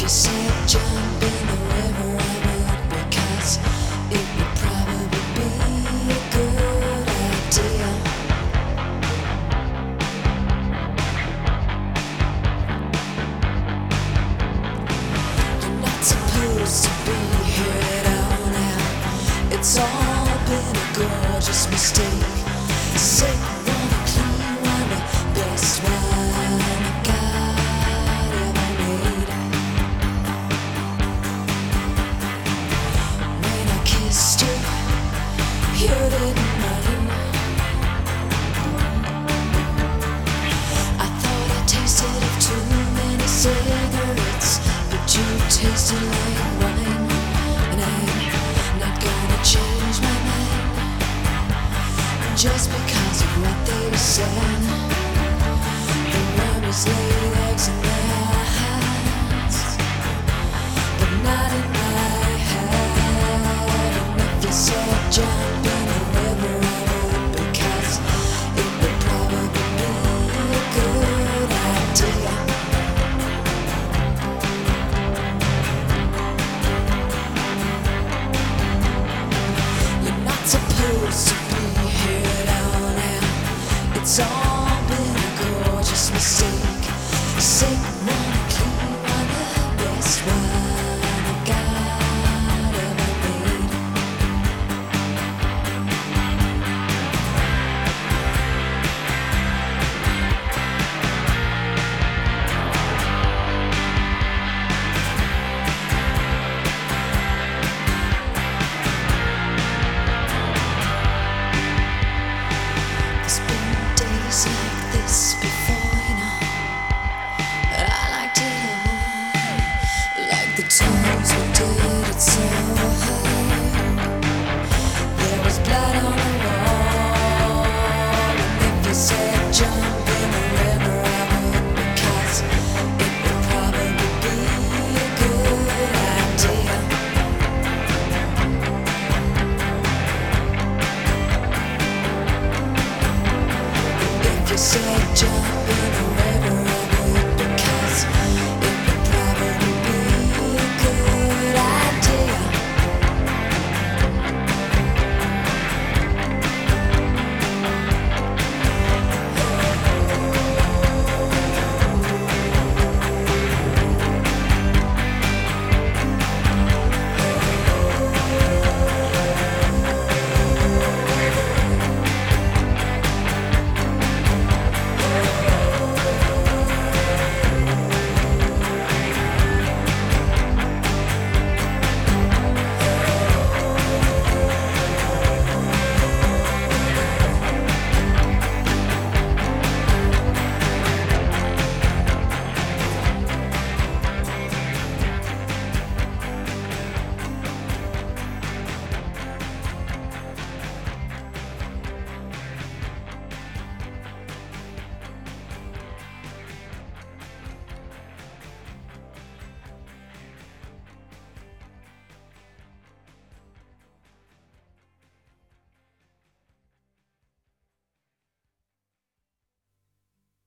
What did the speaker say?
you said jump in the river, I would, because it would probably be a good idea. You're not supposed to be here at all now. It's all been a gorgeous mistake. Sick, wanna clean one, the best one God ever made. When I kissed you, you didn't mind. I thought I tasted of too many cigarettes, but you tasted like wine, and I'm not gonna change my mind just because of what they said. The mummies laid eggs in their hands, but not in my head. And if you said jump in the river, I would, because it would probably be a good idea. You're not supposed to be here at all now. It's all been a gorgeous mistake. Sick.